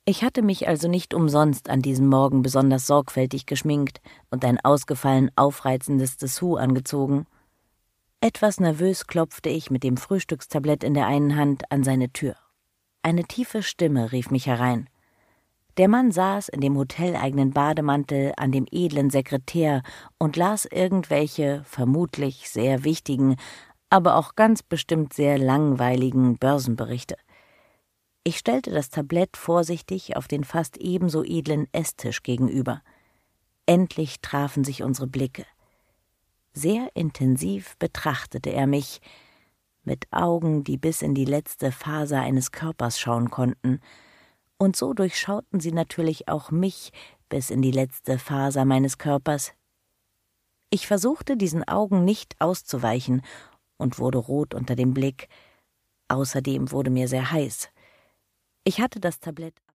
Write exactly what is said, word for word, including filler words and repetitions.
Ich hatte mich also nicht umsonst an diesem Morgen besonders sorgfältig geschminkt und ein ausgefallen aufreizendes Dessous angezogen. Etwas nervös klopfte ich mit dem Frühstückstablett in der einen Hand an seine Tür. Eine tiefe Stimme rief mich herein. Der Mann saß in dem hoteleigenen Bademantel an dem edlen Sekretär und las irgendwelche, vermutlich sehr wichtigen, aber auch ganz bestimmt sehr langweiligen Börsenberichte. Ich stellte das Tablett vorsichtig auf den fast ebenso edlen Esstisch gegenüber. Endlich trafen sich unsere Blicke. Sehr intensiv betrachtete er mich, mit Augen, die bis in die letzte Faser eines Körpers schauen konnten, und so durchschauten sie natürlich auch mich bis in die letzte Faser meines Körpers. Ich versuchte, diesen Augen nicht auszuweichen und wurde rot unter dem Blick. Außerdem wurde mir sehr heiß. Ich hatte das Tablett